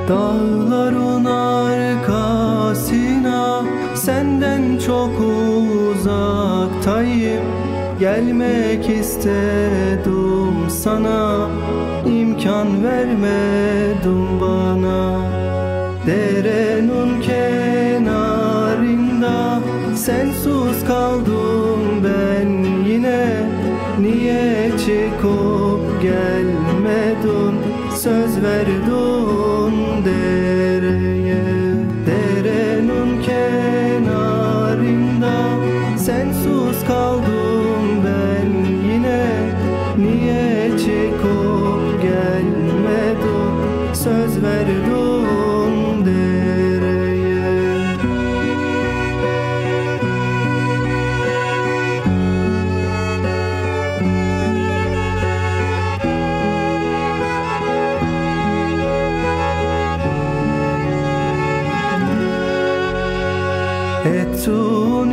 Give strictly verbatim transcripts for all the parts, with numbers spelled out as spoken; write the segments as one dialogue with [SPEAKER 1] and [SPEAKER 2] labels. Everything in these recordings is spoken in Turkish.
[SPEAKER 1] Dağların arkasına senden çok uzaktayım. Gelmek istedim sana, imkan vermedin bana. Derenin kenarında sensiz kaldım ben yine. Niye çıkıp gelmedin, söz verdin dereye. Derenin kenarında sensiz kaldım ben yine. Niye çıkıp gelmedin, söz verdin dereye. Ettin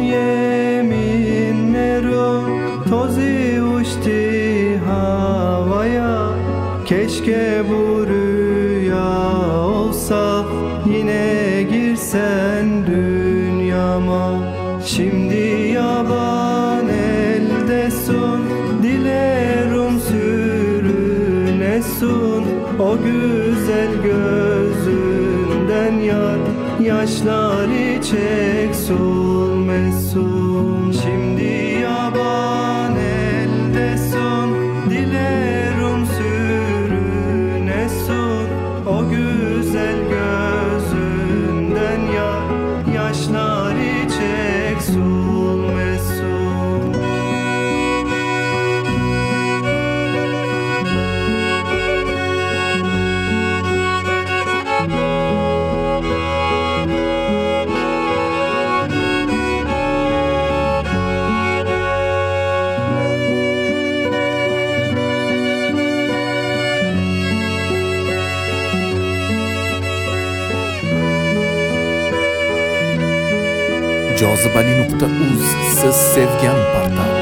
[SPEAKER 1] yeminlerin tozu uçtu havaya. Keşke bu rüya olsa, yine girsen dünyama. Şimdi yaban eldesin, dilerim sürünesin. O güzel gözünden yar, yaşlar içek sulmesun. Şimdi yaban eldesin, dilerim sürünesun. O güzel gözünden yar, yaşlar içek sulmesun.
[SPEAKER 2] jozibali nuqta uz siz sevgan portal.